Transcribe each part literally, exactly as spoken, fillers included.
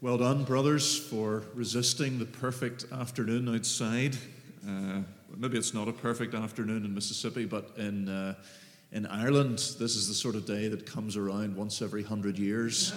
Well done, brothers, for resisting the perfect afternoon outside. Uh, maybe it's not a perfect afternoon in Mississippi, but in uh, in Ireland, this is the sort of day that comes around once every hundred years.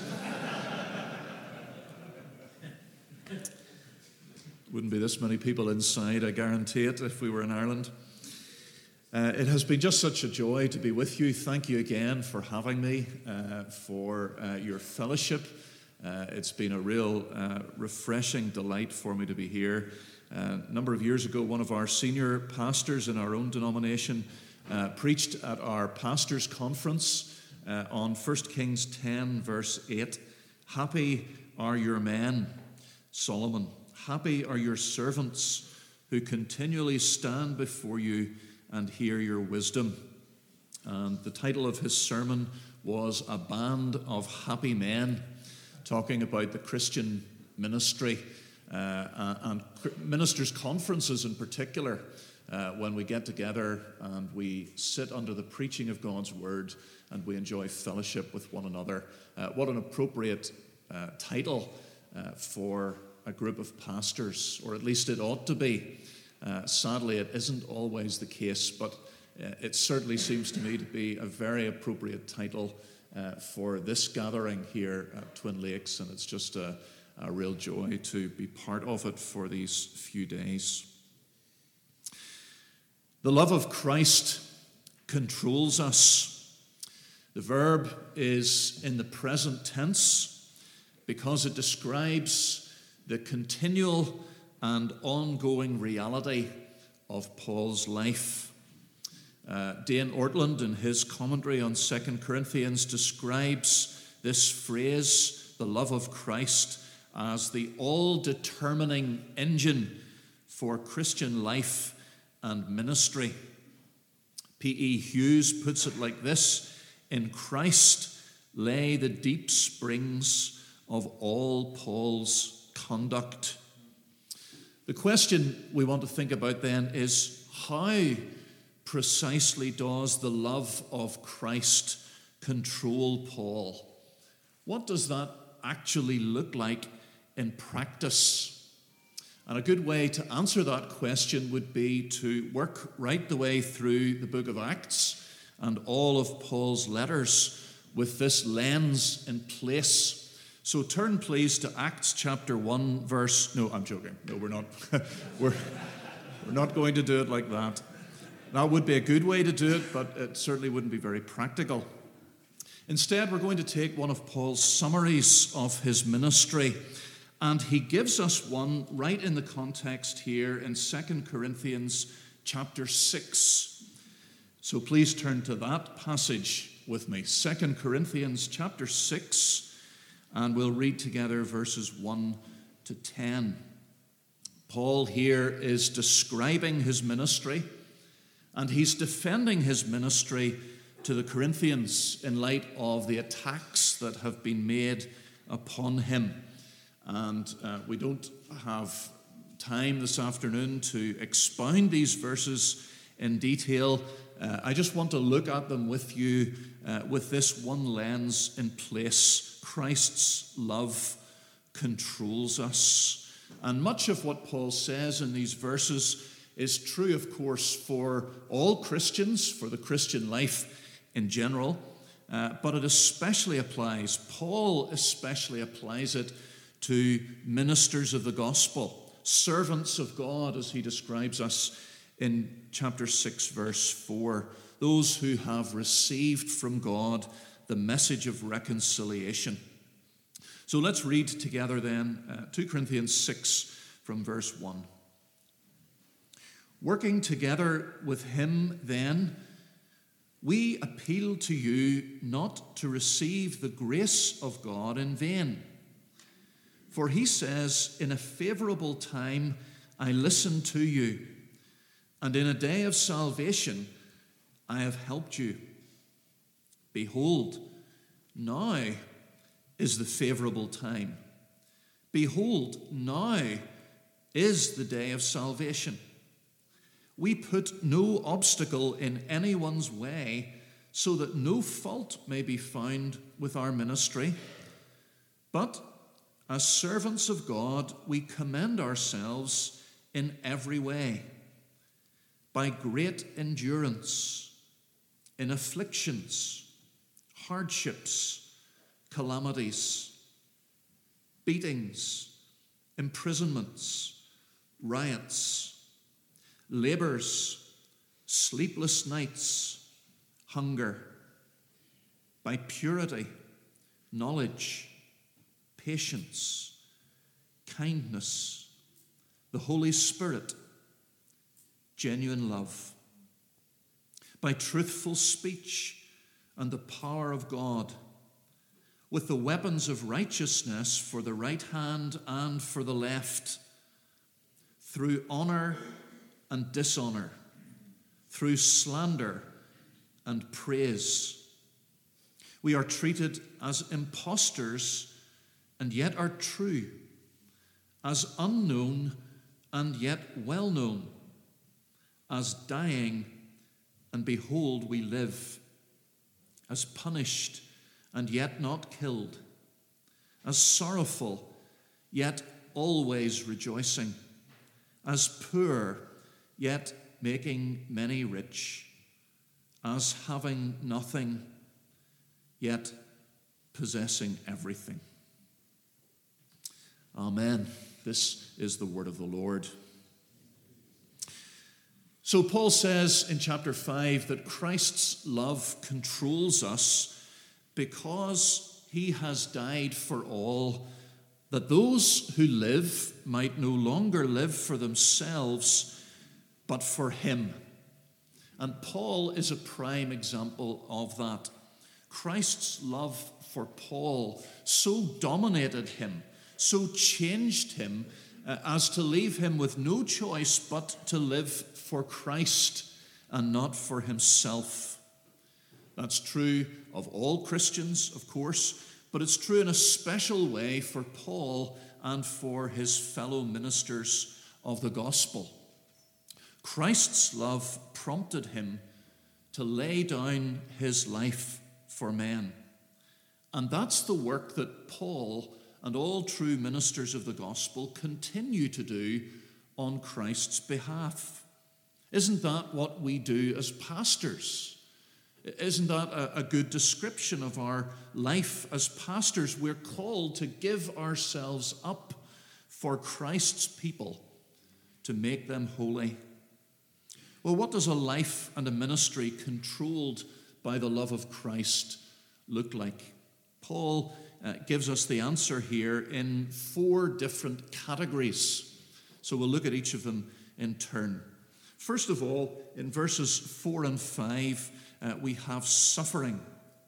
Wouldn't be this many people inside, I guarantee it, if we were in Ireland. Uh, it has been just such a joy to be with you. Thank you again for having me, uh, for uh, your fellowship. Uh, it's been a real uh, refreshing delight for me to be here. Uh, a number of years ago, one of our senior pastors in our own denomination uh, preached at our pastors' conference uh, on First Kings ten, verse eight. Happy are your men, Solomon. Happy are your servants who continually stand before you and hear your wisdom. And the title of his sermon was A Band of Happy Men, talking about the Christian ministry uh, and ministers' conferences in particular, uh, when we get together and we sit under the preaching of God's word and we enjoy fellowship with one another. Uh, what an appropriate uh, title uh, for a group of pastors, or at least it ought to be. Uh, sadly, it isn't always the case, but uh, it certainly seems to me to be a very appropriate title Uh, for this gathering here at Twin Lakes, and it's just a, a real joy to be part of it for these few days. The love of Christ controls us. The verb is in the present tense because it describes the continual and ongoing reality of Paul's life. Uh, Dane Ortland, in his commentary on Second Corinthians, describes this phrase, the love of Christ, as the all-determining engine for Christian life and ministry. P E Hughes puts it like this: in Christ lay the deep springs of all Paul's conduct. The question we want to think about then is, how precisely does the love of Christ control Paul? What does that actually look like in practice? And a good way to answer that question would be to work right the way through the book of Acts and all of Paul's letters with this lens in place. So turn please to Acts chapter one, verse... No, I'm joking. No, we're not. we're, we're not going to do it like that. That would be a good way to do it, but it certainly wouldn't be very practical. Instead, we're going to take one of Paul's summaries of his ministry, and he gives us one right in the context here in Second Corinthians chapter six. So please turn to that passage with me, Second Corinthians chapter six, and we'll read together verses one to ten. Paul here is describing his ministry, and he's defending his ministry to the Corinthians in light of the attacks that have been made upon him. And uh, we don't have time this afternoon to expound these verses in detail. Uh, I just want to look at them with you uh, with this one lens in place. Christ's love controls us. And much of what Paul says in these verses is true, of course, for all Christians, for the Christian life in general, uh, but it especially applies, Paul especially applies it to ministers of the gospel, servants of God, as he describes us in chapter six, verse four, those who have received from God the message of reconciliation. So let's read together then uh, Second Corinthians six from verse one. Working together with him, then, we appeal to you not to receive the grace of God in vain. For he says, in a favorable time I listened to you, and in a day of salvation I have helped you. Behold, now is the favorable time. Behold, now is the day of salvation. We put no obstacle in anyone's way so that no fault may be found with our ministry. But as servants of God, we commend ourselves in every way, by great endurance, in afflictions, hardships, calamities, beatings, imprisonments, riots, labors, sleepless nights, hunger, by purity, knowledge, patience, kindness, the Holy Spirit, genuine love, by truthful speech and the power of God, with the weapons of righteousness for the right hand and for the left, through honor and dishonor, through slander and praise. We are treated as impostors and yet are true, as unknown and yet well known, as dying and behold we live, as punished and yet not killed, as sorrowful yet always rejoicing, as poor yet making many rich, as having nothing yet possessing everything. Amen. This is the word of the Lord. So Paul says in chapter five that Christ's love controls us because he has died for all, that those who live might no longer live for themselves, but for him. And Paul is a prime example of that. Christ's love for Paul so dominated him, so changed him, uh, as to leave him with no choice but to live for Christ and not for himself. That's true of all Christians, of course, but it's true in a special way for Paul and for his fellow ministers of the gospel. Christ's love prompted him to lay down his life for men. And that's the work that Paul and all true ministers of the gospel continue to do on Christ's behalf. Isn't that what we do as pastors? Isn't that a, a good description of our life as pastors? We're called to give ourselves up for Christ's people, to make them holy. Well, what does a life and a ministry controlled by the love of Christ look like? Paul uh, gives us the answer here in four different categories. So we'll look at each of them in turn. First of all, in verses four and five, uh, we have suffering.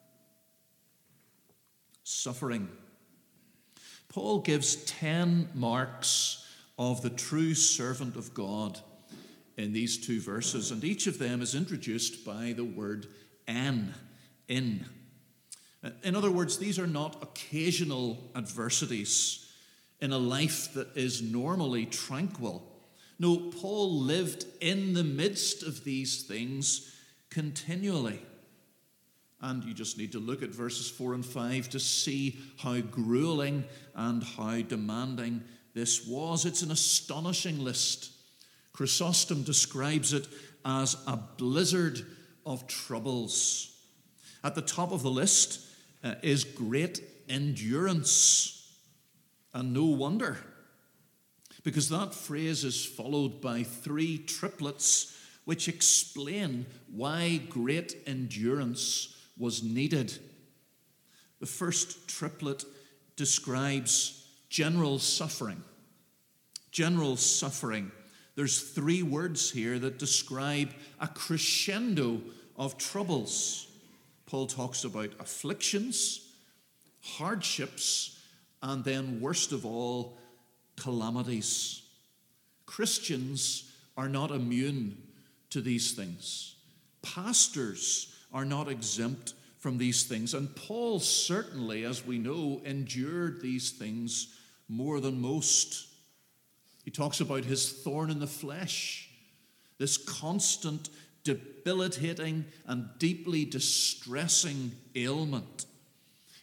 Suffering. Paul gives ten marks of the true servant of God in these two verses, and each of them is introduced by the word en, in. In other words, these are not occasional adversities in a life that is normally tranquil. No, Paul lived in the midst of these things continually. And you just need to look at verses four and five to see how grueling and how demanding this was. It's an astonishing list. Chrysostom describes it as a blizzard of troubles. At the top of the list uh, is great endurance. And no wonder, because that phrase is followed by three triplets which explain why great endurance was needed. The first triplet describes general suffering. General suffering. There's three words here that describe a crescendo of troubles. Paul talks about afflictions, hardships, and then, worst of all, calamities. Christians are not immune to these things. Pastors are not exempt from these things. And Paul certainly, as we know, endured these things more than most. He talks about his thorn in the flesh, this constant, debilitating, and deeply distressing ailment.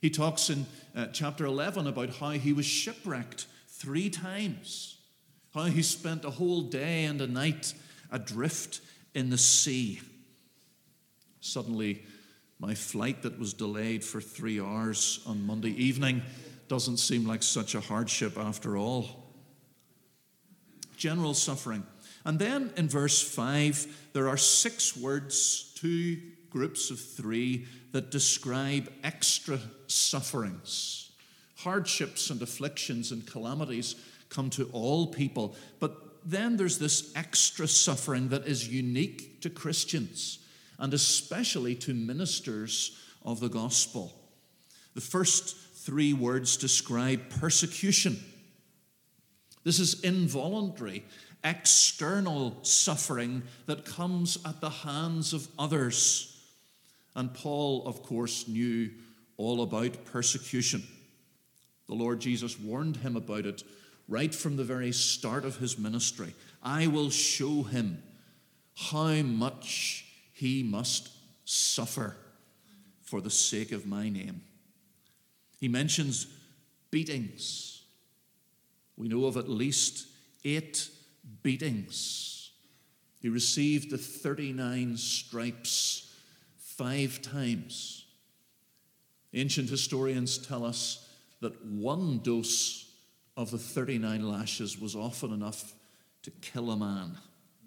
He talks in uh, chapter eleven about how he was shipwrecked three times, how he spent a whole day and a night adrift in the sea. Suddenly, my flight that was delayed for three hours on Monday evening doesn't seem like such a hardship after all. General suffering. And then in verse five, there are six words, two groups of three, that describe extra sufferings. Hardships and afflictions and calamities come to all people, but then there's this extra suffering that is unique to Christians, and especially to ministers of the gospel. The first three words describe persecution. This is involuntary, external suffering that comes at the hands of others. And Paul, of course, knew all about persecution. The Lord Jesus warned him about it right from the very start of his ministry. I will show him how much he must suffer for the sake of my name. He mentions beatings. We know of at least eight beatings. He received the thirty-nine stripes five times. Ancient historians tell us that one dose of the thirty-nine lashes was often enough to kill a man.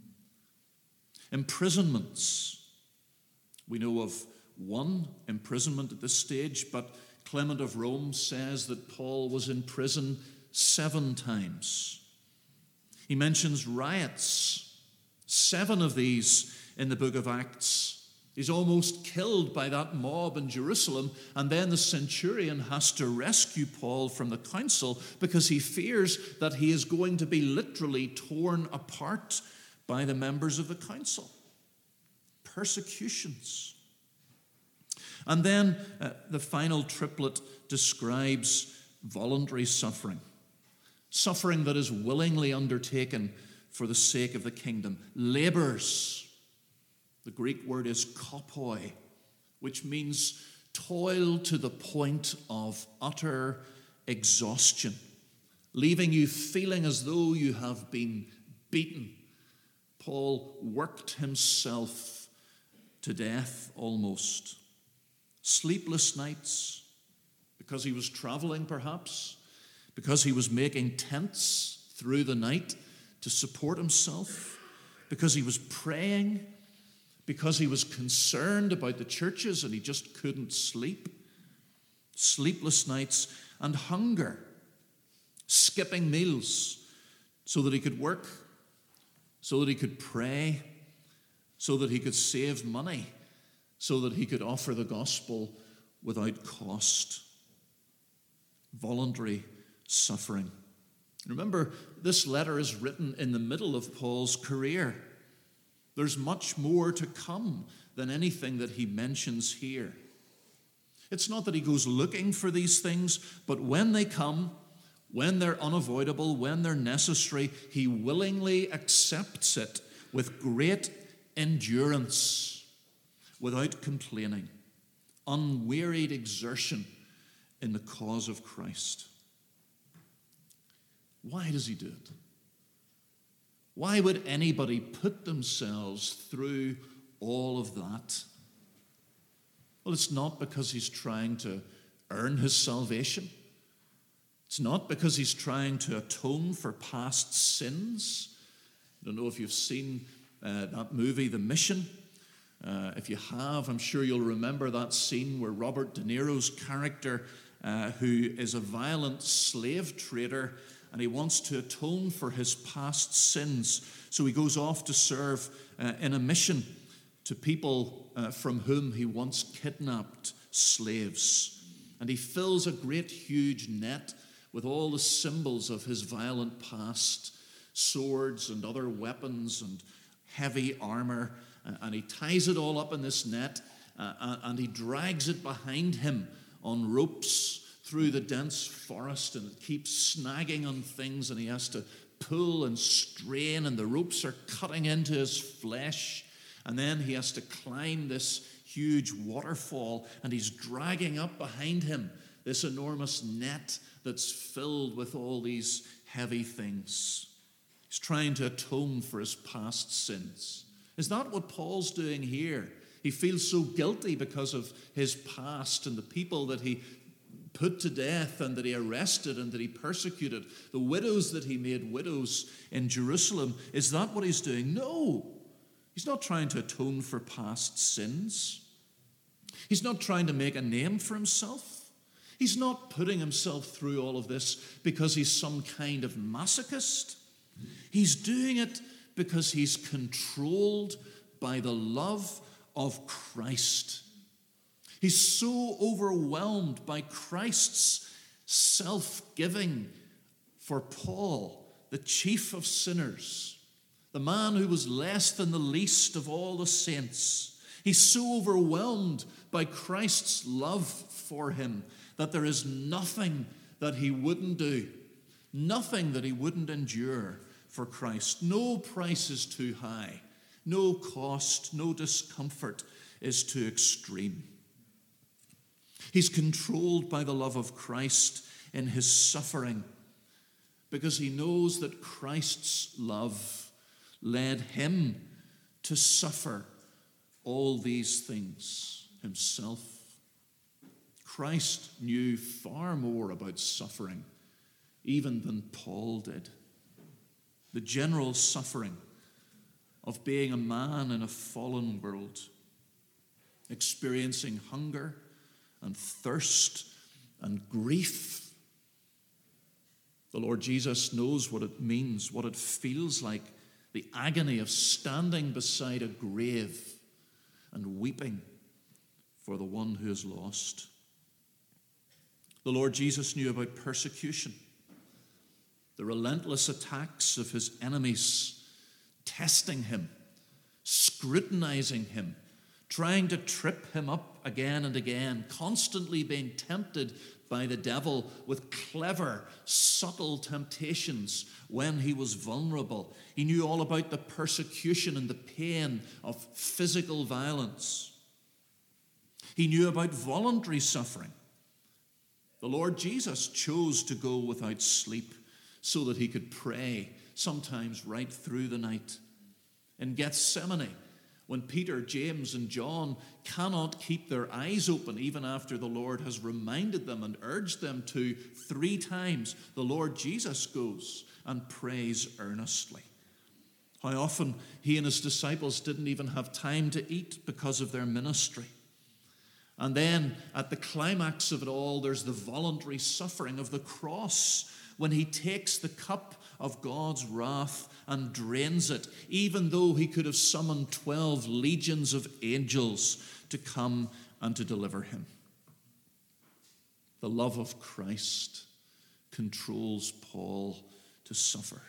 Imprisonments. We know of one imprisonment at this stage, but Clement of Rome says that Paul was in prison seven times. He mentions riots, seven of these in the book of Acts. He's almost killed by that mob in Jerusalem, and then the centurion has to rescue Paul from the council because he fears that he is going to be literally torn apart by the members of the council. Persecutions. And then uh, the final triplet describes voluntary suffering. Suffering that is willingly undertaken for the sake of the kingdom. Labors. The Greek word is kopoi, which means toil to the point of utter exhaustion, leaving you feeling as though you have been beaten. Paul worked himself to death almost. Sleepless nights, because he was traveling perhaps, because he was making tents through the night to support himself, because he was praying, because he was concerned about the churches and he just couldn't sleep. Sleepless nights and hunger, skipping meals so that he could work, so that he could pray, so that he could save money, so that he could offer the gospel without cost. Voluntary suffering. Remember, this letter is written in the middle of Paul's career. There's much more to come than anything that he mentions here. It's not that he goes looking for these things, but when they come, when they're unavoidable, when they're necessary, he willingly accepts it with great endurance, without complaining, unwearied exertion in the cause of Christ. Why does he do it? Why would anybody put themselves through all of that? Well, it's not because he's trying to earn his salvation. It's not because he's trying to atone for past sins. I don't know if you've seen uh, that movie, The Mission. Uh, if you have, I'm sure you'll remember that scene where Robert De Niro's character, uh, who is a violent slave trader, and he wants to atone for his past sins. So he goes off to serve uh, in a mission to people uh, from whom he once kidnapped slaves. And he fills a great huge net with all the symbols of his violent past, swords and other weapons and heavy armor. And he ties it all up in this net, uh, and he drags it behind him on ropes through the dense forest, and it keeps snagging on things, and he has to pull and strain, and the ropes are cutting into his flesh, and then he has to climb this huge waterfall, and he's dragging up behind him this enormous net that's filled with all these heavy things. He's trying to atone for his past sins. Is that what Paul's doing here? He feels so guilty because of his past and the people that he put to death and that he arrested and that he persecuted, the widows that he made widows in Jerusalem. Is that what he's doing? No. He's not trying to atone for past sins. He's not trying to make a name for himself. He's not putting himself through all of this because he's some kind of masochist. He's doing it because he's controlled by the love of Christ. He's so overwhelmed by Christ's self-giving for Paul, the chief of sinners, the man who was less than the least of all the saints. He's so overwhelmed by Christ's love for him that there is nothing that he wouldn't do, nothing that he wouldn't endure for Christ. No price is too high. No cost, no discomfort is too extreme. He's controlled by the love of Christ in his suffering because he knows that Christ's love led him to suffer all these things himself. Christ knew far more about suffering even than Paul did. The general suffering of being a man in a fallen world, experiencing hunger and thirst and grief. The Lord Jesus knows what it means, what it feels like, the agony of standing beside a grave and weeping for the one who is lost. The Lord Jesus knew about persecution, the relentless attacks of his enemies, testing him, scrutinizing him, trying to trip him up again and again, constantly being tempted by the devil with clever, subtle temptations when he was vulnerable. He knew all about the persecution and the pain of physical violence. He knew about voluntary suffering. The Lord Jesus chose to go without sleep so that he could pray, sometimes right through the night. In Gethsemane, when Peter, James, and John cannot keep their eyes open, even after the Lord has reminded them and urged them to three times, the Lord Jesus goes and prays earnestly. How often he and his disciples didn't even have time to eat because of their ministry. And then at the climax of it all, there's the voluntary suffering of the cross when he takes the cup of God's wrath and drains it, even though he could have summoned twelve legions of angels to come and to deliver him. The love of Christ controls Paul to suffer.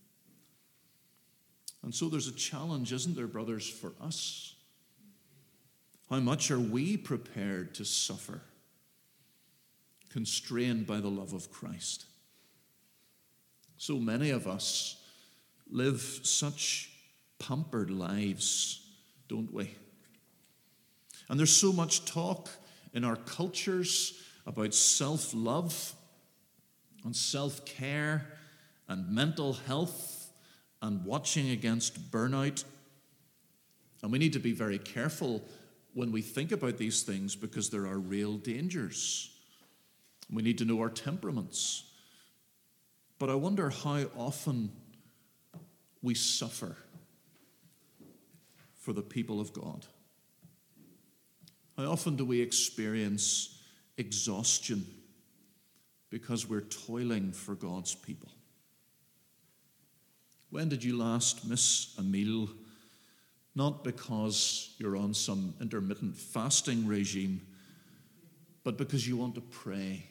And so there's a challenge, isn't there, brothers, for us? How much are we prepared to suffer, constrained by the love of Christ? So many of us live such pampered lives, don't we? And there's so much talk in our cultures about self-love and self-care and mental health and watching against burnout. And we need to be very careful when we think about these things because there are real dangers. We need to know our temperaments. But I wonder how often we suffer for the people of God. How often do we experience exhaustion because we're toiling for God's people? When did you last miss a meal? Not because you're on some intermittent fasting regime, but because you want to pray.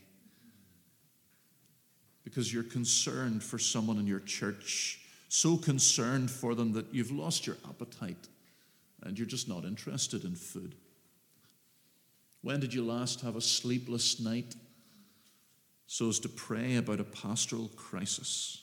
Because you're concerned for someone in your church, so concerned for them that you've lost your appetite and you're just not interested in food. When did you last have a sleepless night so as to pray about a pastoral crisis?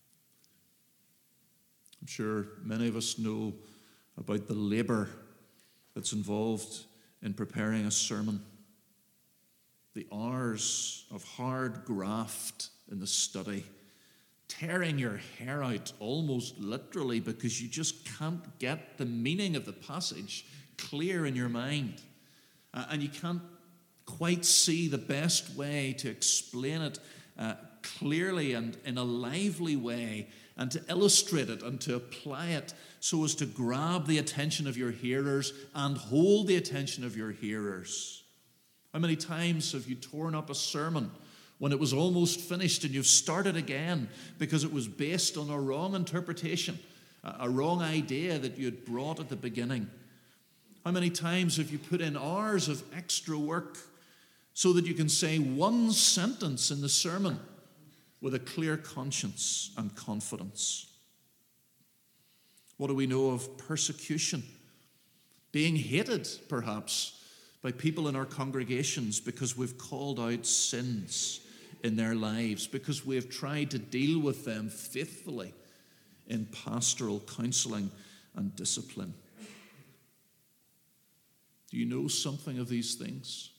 I'm sure many of us know about the labor that's involved in preparing a sermon. The hours of hard graft in the study, tearing your hair out almost literally because you just can't get the meaning of the passage clear in your mind. Uh, and you can't quite see the best way to explain it uh, clearly and in a lively way, and to illustrate it and to apply it so as to grab the attention of your hearers and hold the attention of your hearers. How many times have you torn up a sermon when it was almost finished and you've started again because it was based on a wrong interpretation, a wrong idea that you had brought at the beginning? How many times have you put in hours of extra work so that you can say one sentence in the sermon with a clear conscience and confidence? What do we know of persecution? Being hated, perhaps, by people in our congregations because we've called out sins in their lives, because we have tried to deal with them faithfully in pastoral counseling and discipline. Do you know something of these things?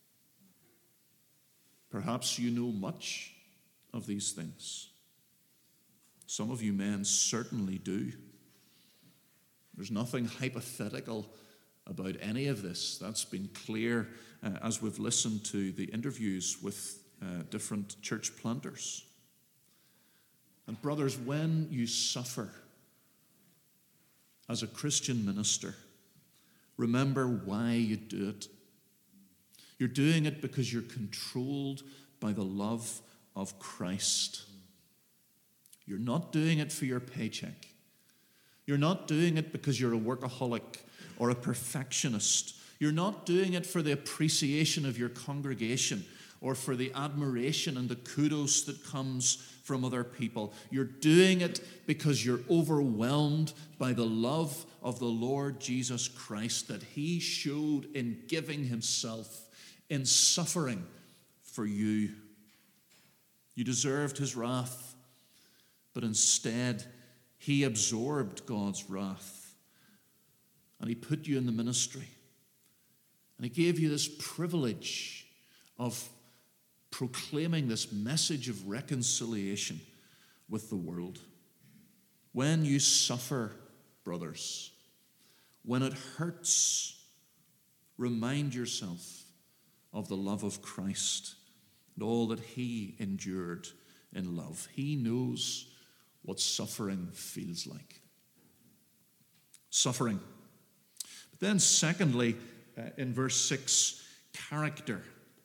Perhaps you know much of these things. Some of you men certainly do. There's nothing hypothetical about any of this. That's been clear uh, as we've listened to the interviews with uh, different church planters. And brothers, when you suffer as a Christian minister, remember why you do it. You're doing it because you're controlled by the love of Christ. You're not doing it for your paycheck. You're not doing it because you're a workaholic or a perfectionist. You're not doing it for the appreciation of your congregation or for the admiration and the kudos that comes from other people. You're doing it because you're overwhelmed by the love of the Lord Jesus Christ that he showed in giving himself, in suffering for you. You deserved his wrath, but instead he absorbed God's wrath. And he put you in the ministry. And he gave you this privilege of proclaiming this message of reconciliation with the world. When you suffer, brothers, when it hurts, remind yourself of the love of Christ and all that he endured in love. He knows what suffering feels like. Suffering. But then secondly, uh, in verse six, character.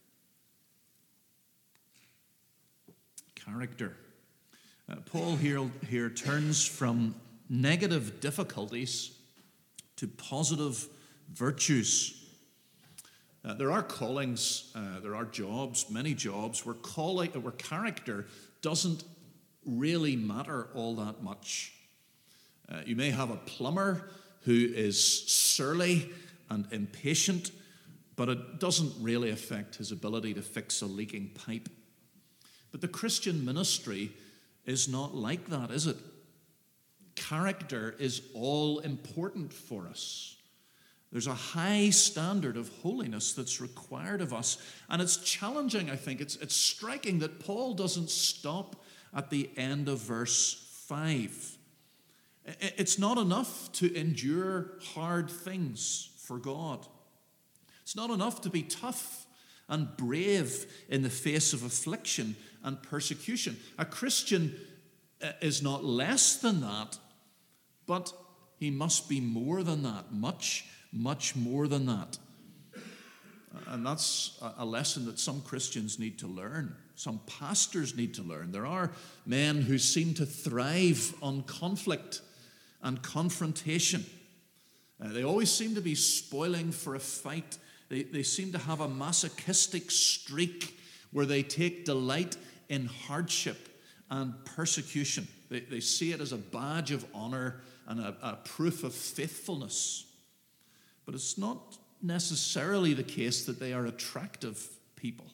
Character. Uh, Paul here, here turns from negative difficulties to positive virtues. Uh, there are callings, uh, there are jobs, many jobs where calling, where character doesn't really matter all that much. Uh, you may have a plumber who is surly and impatient, but it doesn't really affect his ability to fix a leaking pipe. But the Christian ministry is not like that, is it? Character is all important for us. There's a high standard of holiness that's required of us. And it's challenging, I think. It's, it's striking that Paul doesn't stop at the end of verse five. It's not enough to endure hard things for God. It's not enough to be tough and brave in the face of affliction and persecution. A Christian is not less than that, but he must be more than that, much, much more than that. And that's a lesson that some Christians need to learn. Some pastors need to learn. There are men who seem to thrive on conflict and confrontation. Uh, they always seem to be spoiling for a fight. They, they seem to have a masochistic streak where they take delight in hardship and persecution. They, they see it as a badge of honor and a, a proof of faithfulness. But it's not necessarily the case that they are attractive people,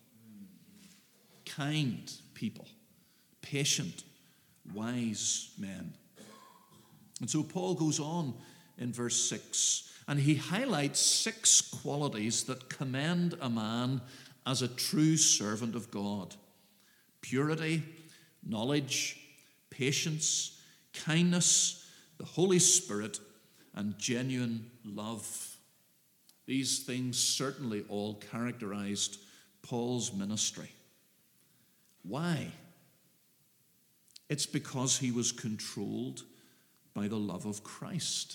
kind people, patient, wise men. And so Paul goes on in verse six, And he highlights six qualities that commend a man as a true servant of God: purity, knowledge, patience, kindness, the Holy Spirit, and genuine love. These things certainly all characterized Paul's ministry. Why? It's because he was controlled by the love of Christ.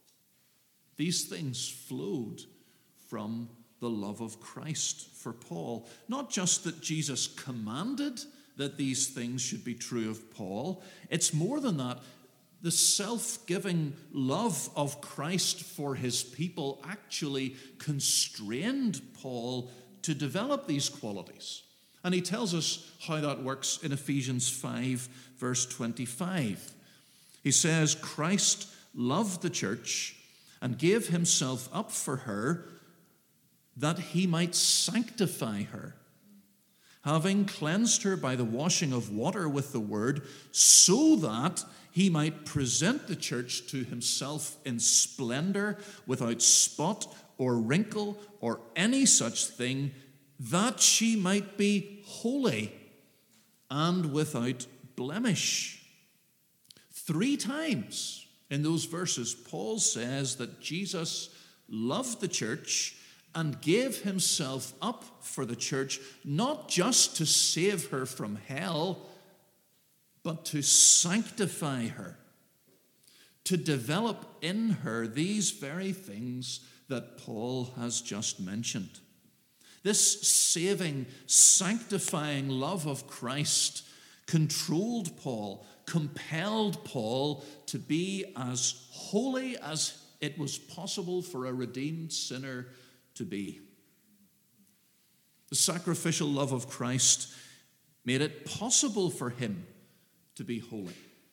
These things flowed from the love of Christ for Paul. Not just that Jesus commanded that these things should be true of Paul. It's more than that. The self-giving love of Christ for his people actually constrained Paul to develop these qualities. And he tells us how that works in Ephesians five, verse twenty-five. He says, Christ loved the church and gave himself up for her that he might sanctify her, having cleansed her by the washing of water with the word, so that he might present the church to himself in splendor, without spot or wrinkle or any such thing, that she might be holy and without blemish. Three times in those verses, Paul says that Jesus loved the church and gave himself up for the church, not just to save her from hell, but to sanctify her, to develop in her these very things that Paul has just mentioned. This saving, sanctifying love of Christ controlled Paul, compelled Paul to be as holy as it was possible for a redeemed sinner to be. The sacrificial love of Christ made it possible for him to be holy.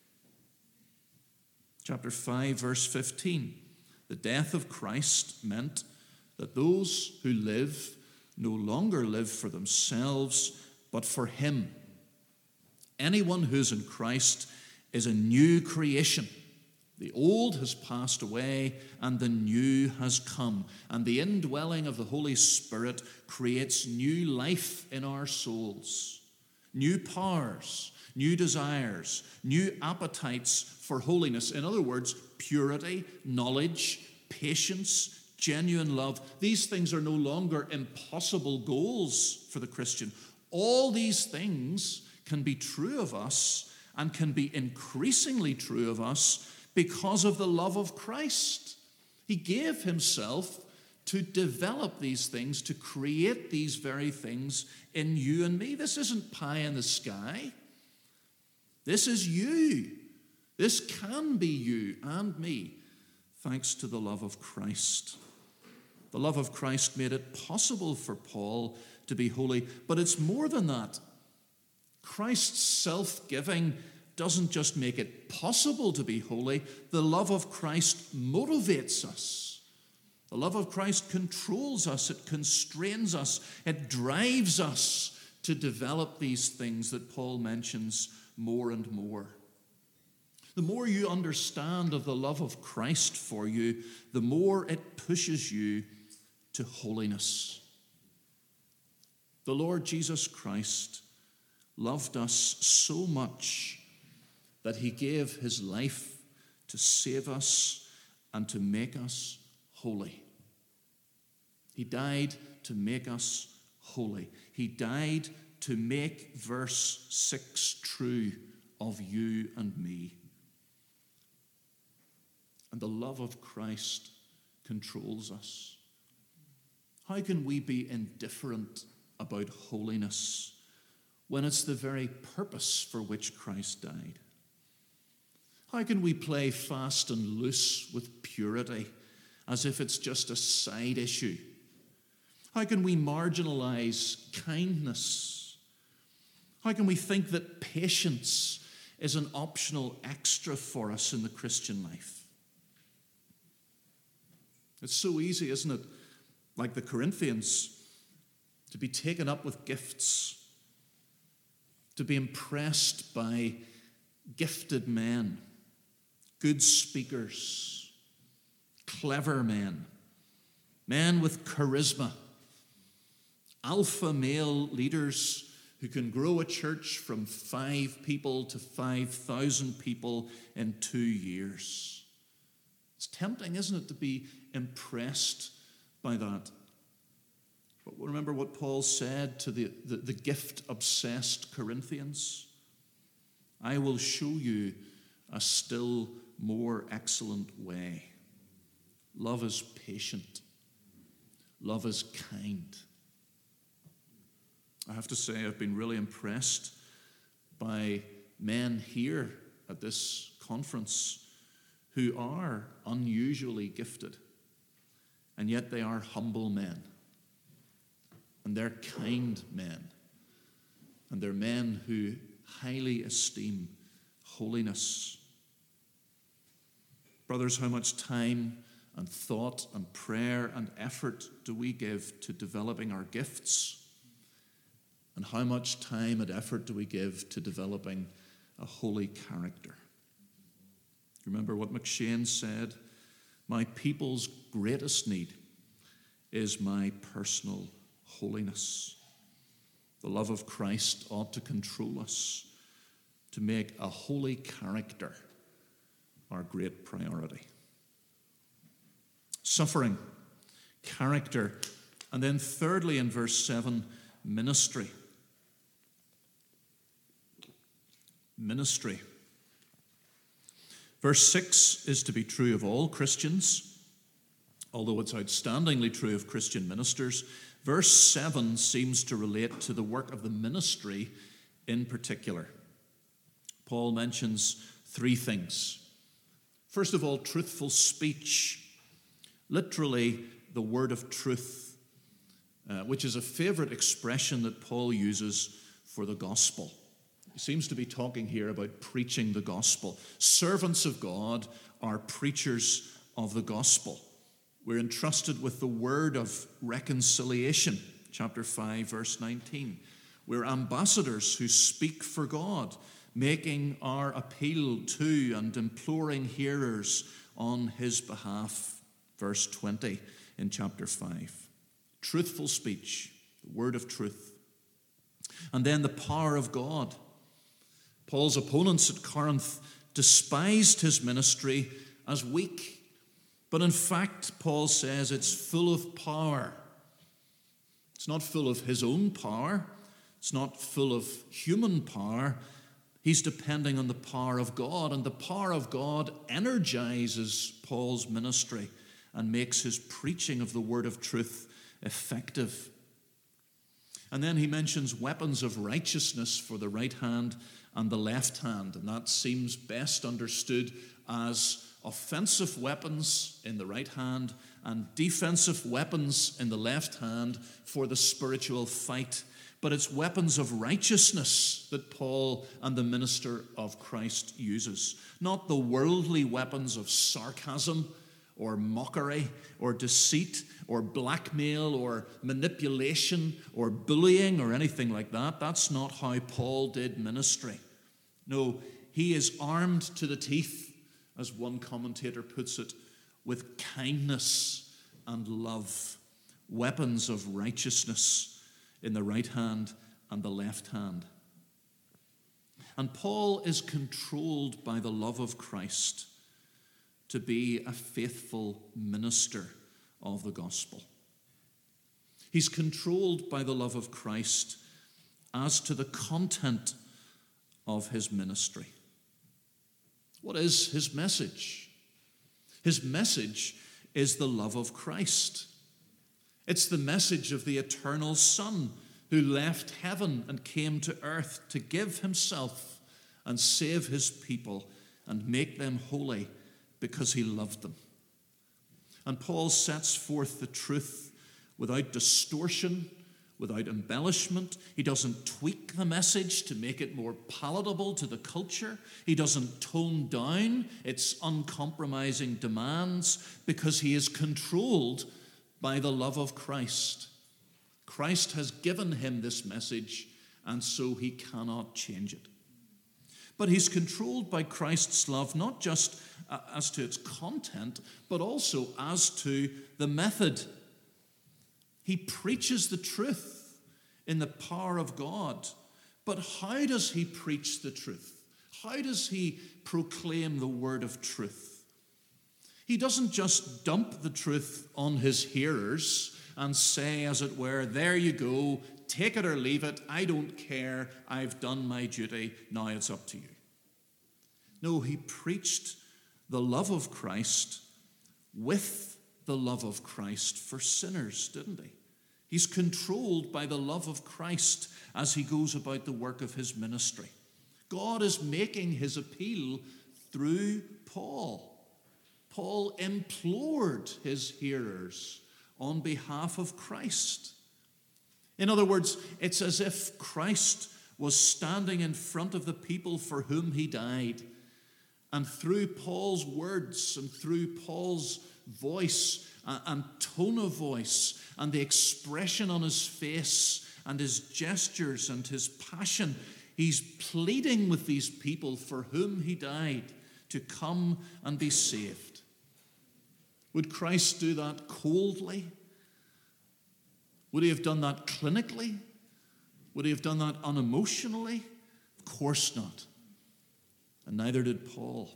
Chapter five, verse fifteen. The death of Christ meant that those who live no longer live for themselves, but for him. Anyone who's in Christ is a new creation. The old has passed away and the new has come. And the indwelling of the Holy Spirit creates new life in our souls, new powers, new desires, new appetites for holiness. In other words, purity, knowledge, patience, genuine love. These things are no longer impossible goals for the Christian. All these things can be true of us and can be increasingly true of us because of the love of Christ. He gave himself to develop these things, to create these very things in you and me. This isn't pie in the sky. This is you. This can be you and me, thanks to the love of Christ. The love of Christ made it possible for Paul to be holy, but it's more than that. Christ's self-giving doesn't just make it possible to be holy. The love of Christ motivates us. The love of Christ controls us. It constrains us. It drives us to develop these things that Paul mentions more and more. The more you understand of the love of Christ for you, the more it pushes you to holiness. The Lord Jesus Christ loved us so much that he gave his life to save us and to make us holy. He died to make us holy. He died to make verse six true of you and me. And the love of Christ controls us. How can we be indifferent about holiness when it's the very purpose for which Christ died? How can we play fast and loose with purity as if it's just a side issue? How can we marginalize kindness? How can we think that patience is an optional extra for us in the Christian life? It's so easy, isn't it, like the Corinthians, to be taken up with gifts, to be impressed by gifted men, good speakers, clever men, men with charisma, alpha male leaders who can grow a church from five people to five thousand people in two years. It's tempting, isn't it, to be impressed by that. But remember what Paul said to the, the, the gift-obsessed Corinthians? I will show you a still more excellent way. Love is patient. Love is kind. I have to say, I've been really impressed by men here at this conference who are unusually gifted, and yet they are humble men, and they're kind men, and they're men who highly esteem holiness. Brothers, how much time and thought and prayer and effort do we give to developing our gifts? And how much time and effort do we give to developing a holy character? Remember what McShane said? My people's greatest need is my personal holiness. The love of Christ ought to control us to make a holy character our great priority. Suffering, character, and then thirdly in verse seven, ministry. Ministry. Verse six is to be true of all Christians, although it's outstandingly true of Christian ministers. Verse seven seems to relate to the work of the ministry in particular. Paul mentions three things. First of all, truthful speech, literally the word of truth, uh, which is a favorite expression that Paul uses for the gospel. He seems to be talking here about preaching the gospel. Servants of God are preachers of the gospel. We're entrusted with the word of reconciliation, chapter five, verse nineteen. We're ambassadors who speak for God, making our appeal to and imploring hearers on his behalf, verse twenty in chapter five. Truthful speech, the word of truth. And then the power of God. Paul's opponents at Corinth despised his ministry as weak. But in fact, Paul says it's full of power. It's not full of his own power. It's not full of human power. He's depending on the power of God. And the power of God energizes Paul's ministry and makes his preaching of the word of truth effective. And then he mentions weapons of righteousness for the right hand and the left hand. And that seems best understood as offensive weapons in the right hand and defensive weapons in the left hand for the spiritual fight. But it's weapons of righteousness that Paul and the minister of Christ uses, not the worldly weapons of sarcasm or mockery or deceit or blackmail or manipulation or bullying or anything like that. That's not how Paul did ministry. No, he is armed to the teeth, as one commentator puts it, with kindness and love, weapons of righteousness in the right hand and the left hand. And Paul is controlled by the love of Christ to be a faithful minister of the gospel. He's controlled by the love of Christ as to the content of his ministry. What is his message? His message is the love of Christ. It's the message of the eternal Son who left heaven and came to earth to give himself and save his people and make them holy because he loved them. And Paul sets forth the truth without distortion, without embellishment. He doesn't tweak the message to make it more palatable to the culture. He doesn't tone down its uncompromising demands because he is controlled by the love of Christ. Christ has given him this message, and so he cannot change it. But he's controlled by Christ's love, not just uh, as to its content, but also as to the method. He preaches the truth in the power of God. But how does he preach the truth? How does he proclaim the word of truth? He doesn't just dump the truth on his hearers and say, as it were, there you go, take it or leave it, I don't care, I've done my duty, now it's up to you. No, he preached the love of Christ with the love of Christ for sinners, didn't he? He's controlled by the love of Christ as he goes about the work of his ministry. God is making his appeal through Paul. Paul implored his hearers on behalf of Christ. In other words, it's as if Christ was standing in front of the people for whom he died. And through Paul's words and through Paul's voice and tone of voice and the expression on his face and his gestures and his passion, he's pleading with these people for whom he died to come and be saved. Would Christ do that coldly? Would he have done that clinically? Would he have done that unemotionally? Of course not. And neither did Paul.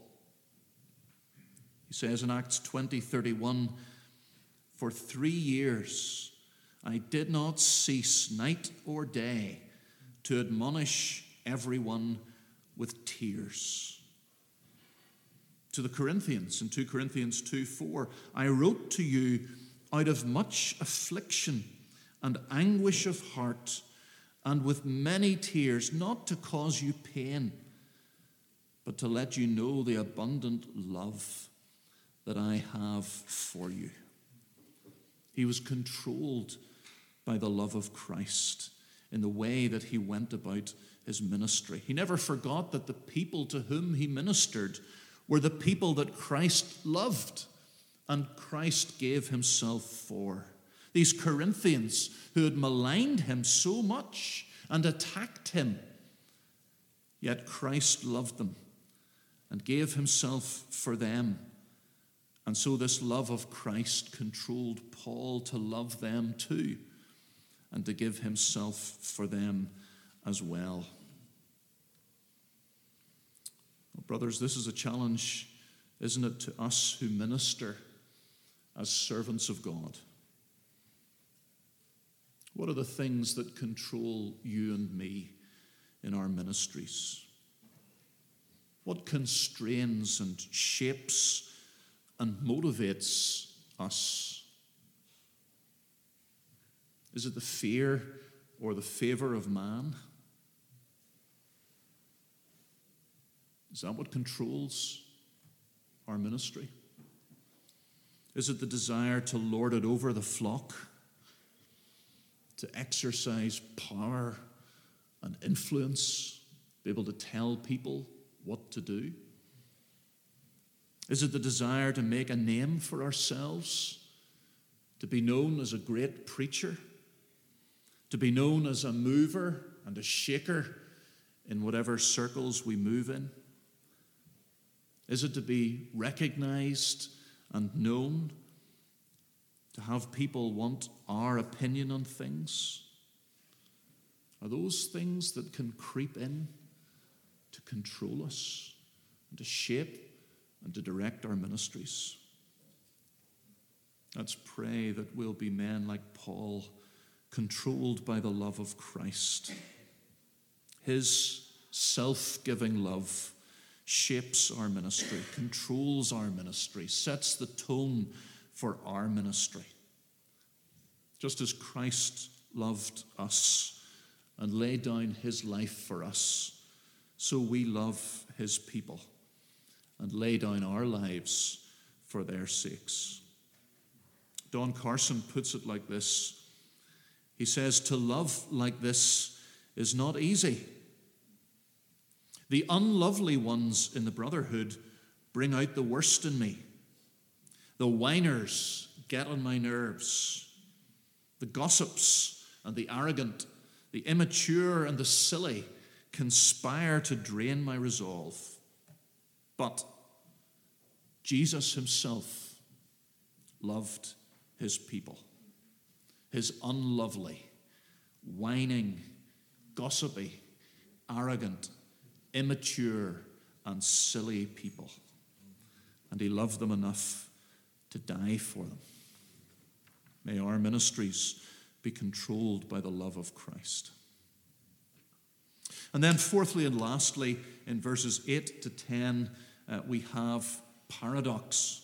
He says in Acts twenty thirty-one, for three years I did not cease night or day to admonish everyone with tears. To the Corinthians, in two Corinthians two four, I wrote to you out of much affliction and anguish of heart, and with many tears, not to cause you pain, but to let you know the abundant love that I have for you. He was controlled by the love of Christ in the way that he went about his ministry. He never forgot that the people to whom he ministered were the people that Christ loved and Christ gave himself for. These Corinthians who had maligned him so much and attacked him, yet Christ loved them and gave himself for them. And so this love of Christ controlled Paul to love them too and to give himself for them as well. Well, brothers, this is a challenge, isn't it, to us who minister as servants of God. What are the things that control you and me in our ministries? What constrains and shapes and motivates us? Is it the fear or the favor of man? Is that what controls our ministry? Is it the desire to lord it over the flock? To exercise power and influence, be able to tell people what to do? Is it the desire to make a name for ourselves, to be known as a great preacher, to be known as a mover and a shaker in whatever circles we move in? Is it to be recognized and known, to have people want our opinion on things? Are those things that can creep in to control us and to shape and to direct our ministries? Let's pray that we'll be men like Paul, controlled by the love of Christ. His self-giving love shapes our ministry, controls our ministry, sets the tone for our ministry. Just as Christ loved us and laid down his life for us, so we love his people and lay down our lives for their sakes. Don Carson puts it like this. He says, to love like this is not easy. The unlovely ones in the brotherhood bring out the worst in me. The whiners get on my nerves. The gossips and the arrogant, the immature and the silly conspire to drain my resolve. But Jesus himself loved his people, his unlovely, whining, gossipy, arrogant, immature, and silly people. And he loved them enough to die for them. May our ministries be controlled by the love of Christ. And then fourthly and lastly, in verses eight to ten, uh, we have paradox.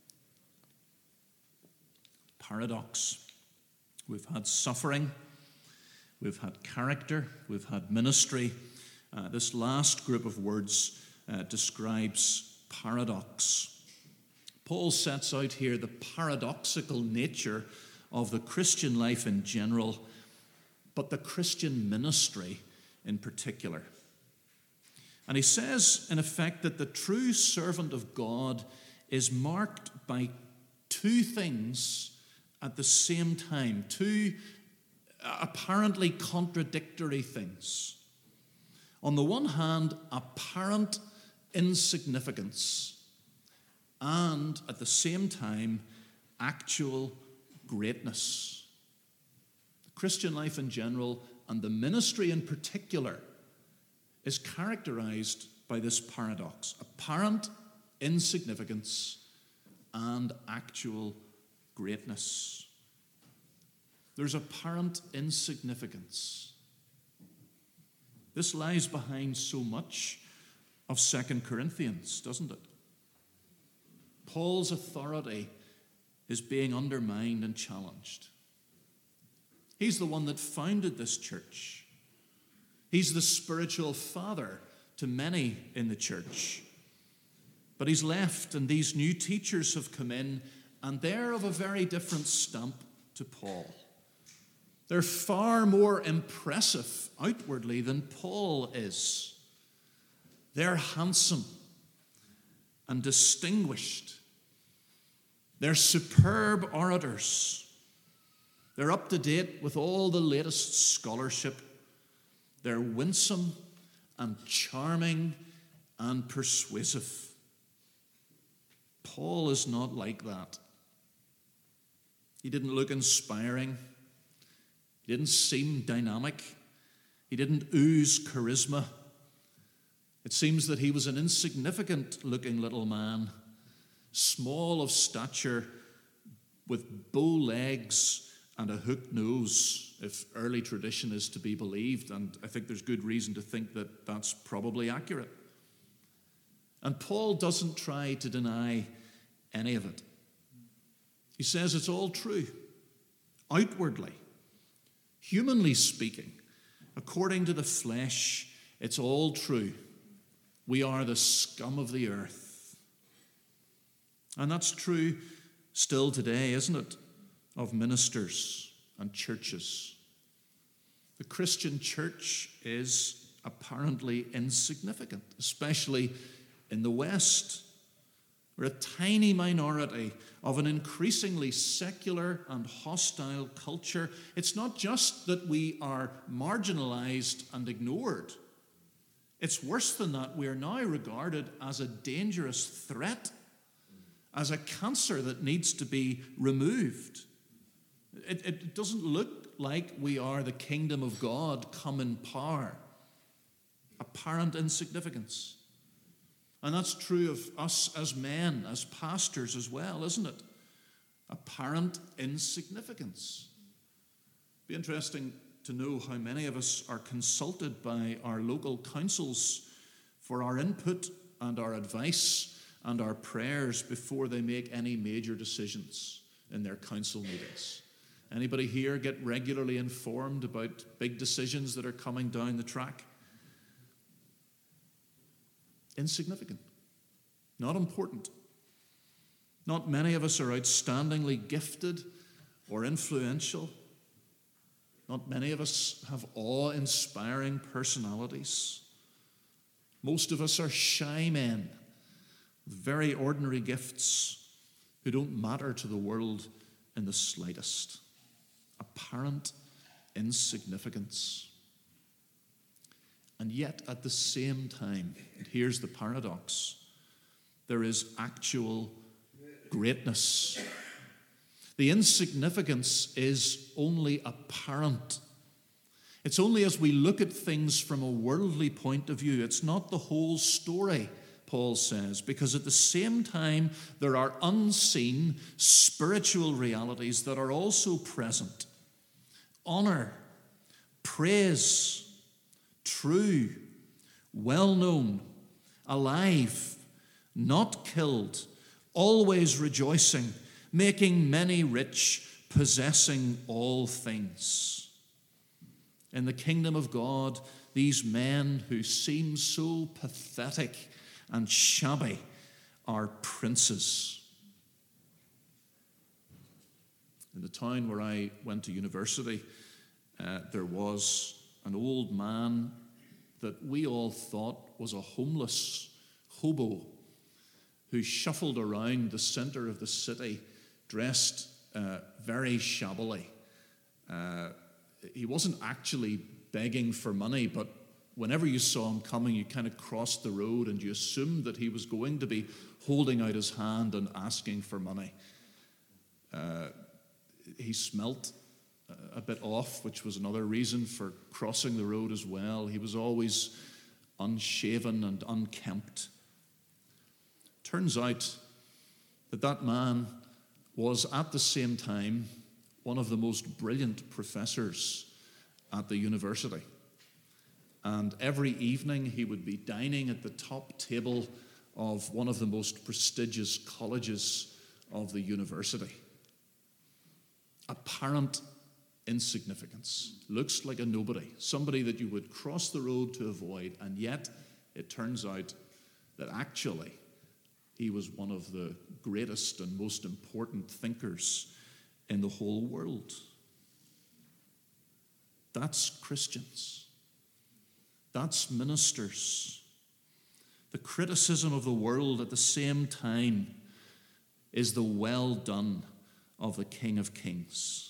Paradox. We've had suffering, we've had character, we've had ministry. Uh, this last group of words uh, describes paradox. Paul sets out here the paradoxical nature of the Christian life in general, but the Christian ministry in particular. And he says, in effect, that the true servant of God is marked by two things at the same time, two apparently contradictory things. On the one hand, apparent insignificance, and at the same time, actual greatness. The Christian life in general, and the ministry in particular, is characterized by this paradox: apparent insignificance and actual greatness. There's apparent insignificance. This lies behind so much of Second Corinthians, doesn't it? Paul's authority is being undermined and challenged. He's the one that founded this church. He's the spiritual father to many in the church. But he's left, and these new teachers have come in, and they're of a very different stamp to Paul. They're far more impressive outwardly than Paul is. They're handsome and distinguished. They're superb orators. They're up to date with all the latest scholarship. They're winsome and charming and persuasive. Paul is not like that. He didn't look inspiring. He didn't seem dynamic. He didn't ooze charisma. It seems that he was an insignificant-looking little man, small of stature, with bow legs and a hooked nose, if early tradition is to be believed, and I think there's good reason to think that that's probably accurate. And Paul doesn't try to deny any of it. He says it's all true, outwardly, humanly speaking, according to the flesh, it's all true. We are the scum of the earth. And that's true still today, isn't it, of ministers and churches. The Christian church is apparently insignificant, especially in the West. We're a tiny minority of an increasingly secular and hostile culture. It's not just that we are marginalized and ignored. It's worse than that. We are now regarded as a dangerous threat, as a cancer that needs to be removed. It, it doesn't look like we are the kingdom of God come in power. Apparent insignificance. And that's true of us as men, as pastors as well, isn't it? Apparent insignificance. It'd be interesting to know how many of us are consulted by our local councils for our input and our advice and our prayers before they make any major decisions in their council meetings. Anybody here get regularly informed about big decisions that are coming down the track? Insignificant. Not important. Not many of us are outstandingly gifted or influential. Not many of us have awe-inspiring personalities. Most of us are shy men with very ordinary gifts who don't matter to the world in the slightest. Apparent insignificance. And yet at the same time, and here's the paradox, there is actual greatness. The insignificance is only apparent. It's only as we look at things from a worldly point of view. It's not the whole story, Paul says, because at the same time, there are unseen spiritual realities that are also present. Honor, praise, true, well-known, alive, not killed, always rejoicing, making many rich, possessing all things. In the kingdom of God, these men who seem so pathetic and shabby are princes. In the town where I went to university, uh, there was an old man that we all thought was a homeless hobo who shuffled around the center of the city dressed uh, very shabbily. Uh, he wasn't actually begging for money, but whenever you saw him coming, you kind of crossed the road and you assumed that he was going to be holding out his hand and asking for money. Uh, he smelt a bit off, which was another reason for crossing the road as well. He was always unshaven and unkempt. Turns out that that man was at the same time one of the most brilliant professors at the university. And every evening he would be dining at the top table of one of the most prestigious colleges of the university. Apparent insignificance. Looks like a nobody. Somebody that you would cross the road to avoid, and yet it turns out that actually he was one of the greatest and most important thinkers in the whole world. That's Christians. That's ministers. The criticism of the world at the same time is the well done of the King of Kings.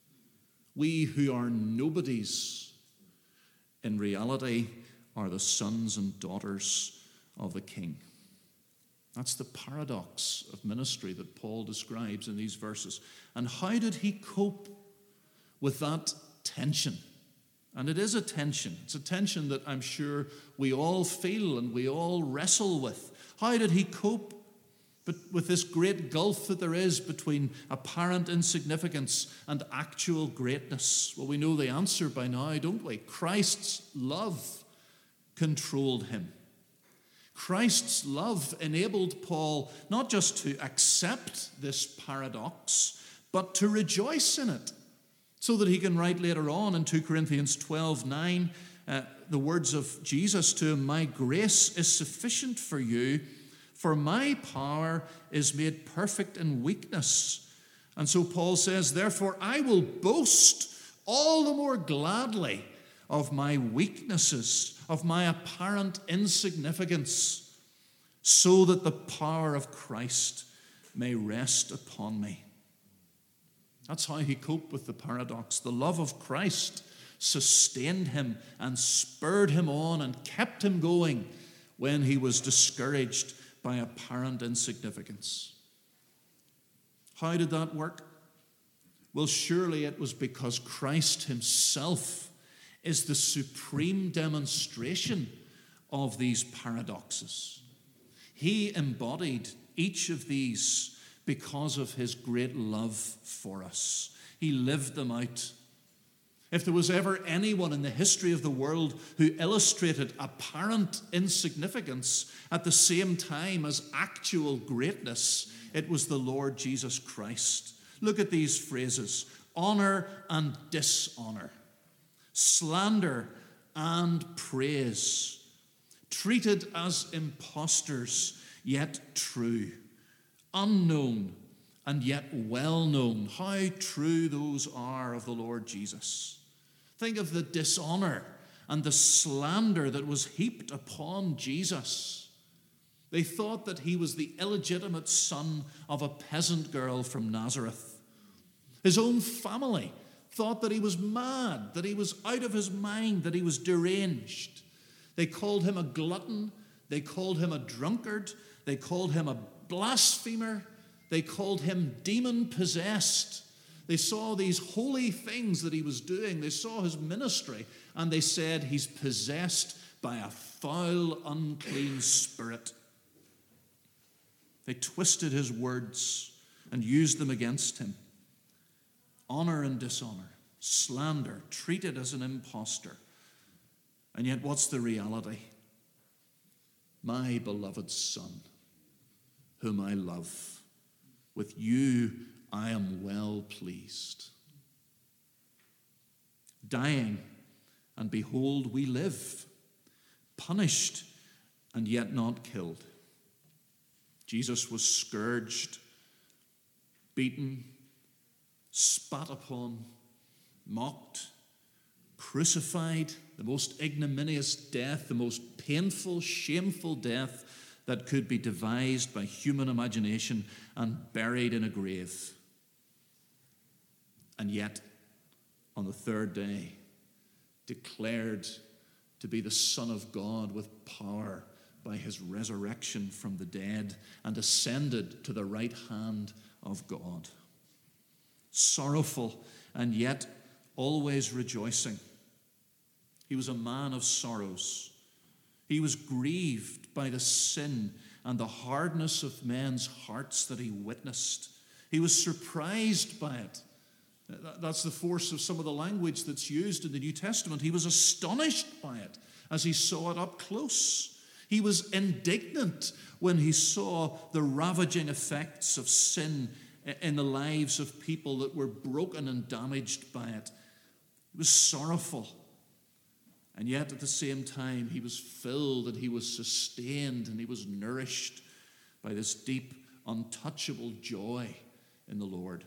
We who are nobodies, in reality, are the sons and daughters of the King. That's the paradox of ministry that Paul describes in these verses. And how did he cope with that tension? And it is a tension. It's a tension that I'm sure we all feel and we all wrestle with. How did he cope but with this great gulf that there is between apparent insignificance and actual greatness? Well, we know the answer by now, don't we? Christ's love controlled him. Christ's love enabled Paul not just to accept this paradox, but to rejoice in it, so that he can write later on in Second Corinthians twelve nine, uh, the words of Jesus to him, "My grace is sufficient for you, for my power is made perfect in weakness." And so Paul says, "Therefore I will boast all the more gladly of my weaknesses, of my apparent insignificance, so that the power of Christ may rest upon me." That's how he coped with the paradox. The love of Christ sustained him and spurred him on and kept him going when he was discouraged by apparent insignificance. How did that work? Well, surely it was because Christ himself is the supreme demonstration of these paradoxes. He embodied each of these because of his great love for us. He lived them out. If there was ever anyone in the history of the world who illustrated apparent insignificance at the same time as actual greatness, it was the Lord Jesus Christ. Look at these phrases: honor and dishonor, slander and praise, treated as impostors, yet true, unknown and yet well known. How true those are of the Lord Jesus. Think of the dishonor and the slander that was heaped upon Jesus. They thought that he was the illegitimate son of a peasant girl from Nazareth. His own family thought that he was mad, that he was out of his mind, that he was deranged. They called him a glutton. They called him a drunkard. They called him a blasphemer. They called him demon-possessed. They saw these holy things that he was doing. They saw his ministry, and they said he's possessed by a foul, unclean spirit. They twisted his words and used them against him. Honor and dishonor, slander, treated as an impostor. And yet, what's the reality? My beloved Son, whom I love, with you I am well pleased. Dying, and behold, we live. Punished, and yet not killed. Jesus was scourged, beaten, spat upon, mocked, crucified, the most ignominious death, the most painful, shameful death that could be devised by human imagination, and buried in a grave. And yet, on the third day, declared to be the Son of God with power by his resurrection from the dead, and ascended to the right hand of God. Sorrowful, and yet always rejoicing. He was a man of sorrows. He was grieved by the sin and the hardness of men's hearts that he witnessed. He was surprised by it. That's the force of some of the language that's used in the New Testament. He was astonished by it as he saw it up close. He was indignant when he saw the ravaging effects of sin in the lives of people that were broken and damaged by it. He was sorrowful. And yet at the same time, he was filled and he was sustained and he was nourished by this deep, untouchable joy in the Lord.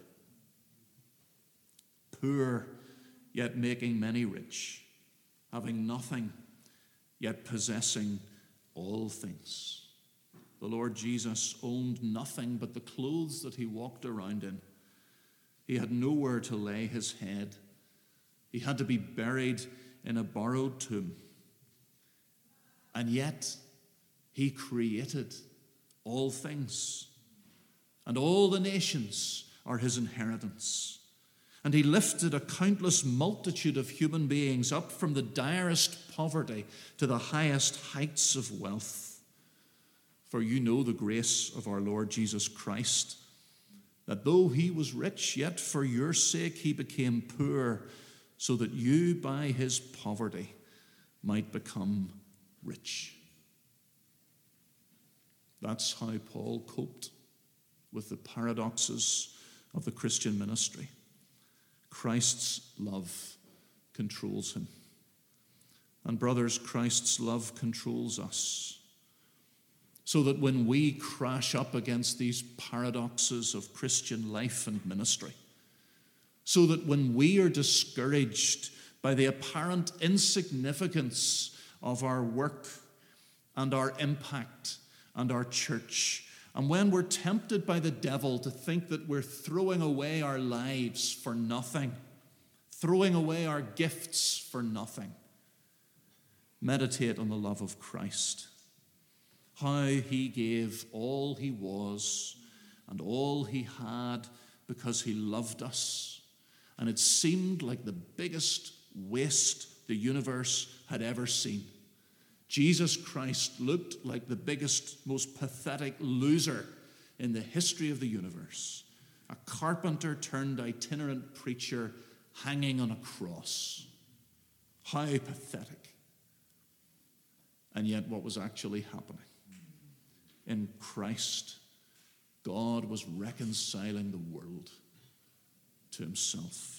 Poor, yet making many rich, having nothing, yet possessing all things. The Lord Jesus owned nothing but the clothes that he walked around in. He had nowhere to lay his head. He had to be buried in a borrowed tomb. And yet, he created all things, and all the nations are his inheritance. And he lifted a countless multitude of human beings up from the direst poverty to the highest heights of wealth. For you know the grace of our Lord Jesus Christ, that though he was rich, yet for your sake he became poor, so that you by his poverty might become rich. That's how Paul coped with the paradoxes of the Christian ministry. Christ's love controls him. And brothers, Christ's love controls us. So that when we crash up against these paradoxes of Christian life and ministry, so that when we are discouraged by the apparent insignificance of our work and our impact and our church, and when we're tempted by the devil to think that we're throwing away our lives for nothing, throwing away our gifts for nothing, meditate on the love of Christ. How he gave all he was and all he had because he loved us. And it seemed like the biggest waste the universe had ever seen. Jesus Christ looked like the biggest, most pathetic loser in the history of the universe. A carpenter turned itinerant preacher hanging on a cross. How pathetic. And yet what was actually happening? In Christ, God was reconciling the world to himself.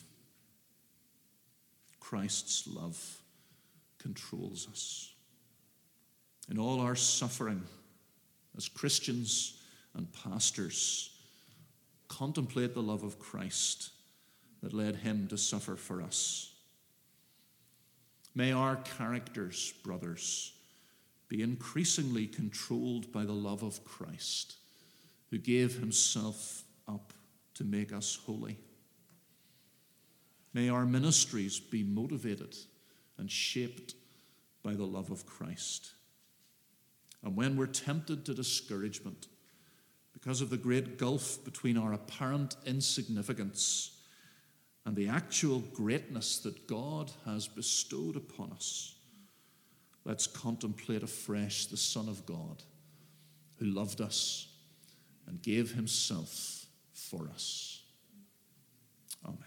Christ's love controls us. In all our suffering as Christians and pastors, contemplate the love of Christ that led him to suffer for us. May our characters, brothers, be increasingly controlled by the love of Christ, who gave himself up to make us holy. May our ministries be motivated and shaped by the love of Christ. And when we're tempted to discouragement because of the great gulf between our apparent insignificance and the actual greatness that God has bestowed upon us, let's contemplate afresh the Son of God who loved us and gave himself for us. Amen.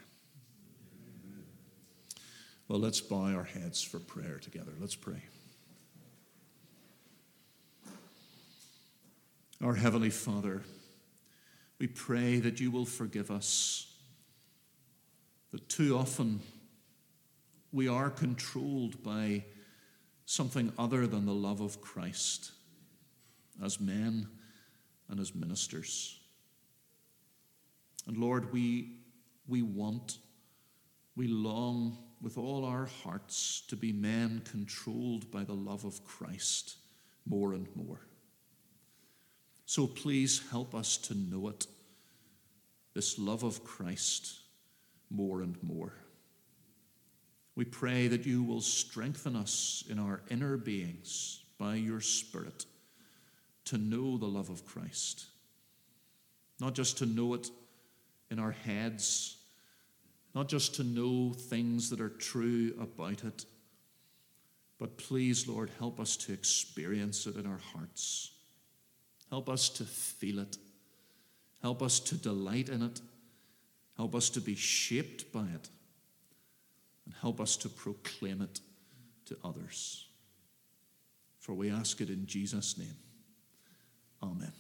Well, let's bow our heads for prayer together. Let's pray. Our Heavenly Father, we pray that you will forgive us, that too often we are controlled by something other than the love of Christ as men and as ministers. And Lord, we, we want, we long with all our hearts to be men controlled by the love of Christ more and more. So please help us to know it, this love of Christ, more and more. We pray that you will strengthen us in our inner beings by your Spirit to know the love of Christ, not just to know it in our heads, not just to know things that are true about it, but please, Lord, help us to experience it in our hearts. Help us to feel it. Help us to delight in it. Help us to be shaped by it. And help us to proclaim it to others. For we ask it in Jesus' name. Amen.